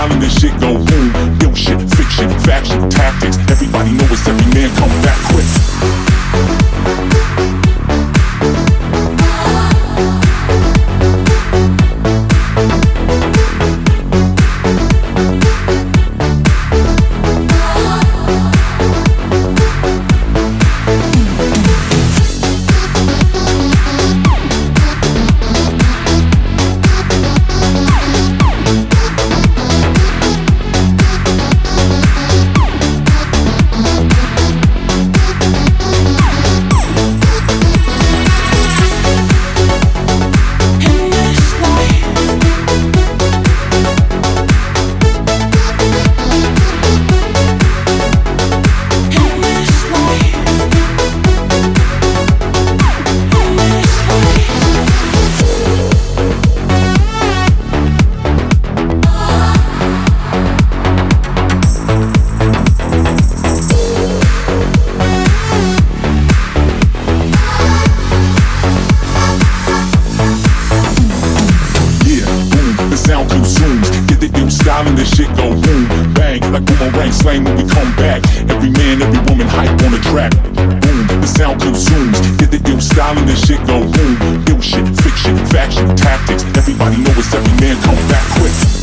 style and this shit go boom. Ill shit, fiction, faction, tactics. Everybody know it's every man come back quick. Sound consumes, get the ill style and this shit go boom, bang, like boomerang slang when we come back. Every man, every woman hype on the track. Boom, the sound consumes, get the ill style and this shit go boom. Ill shit, fiction, faction, tactics. Everybody know it's every man come back quick.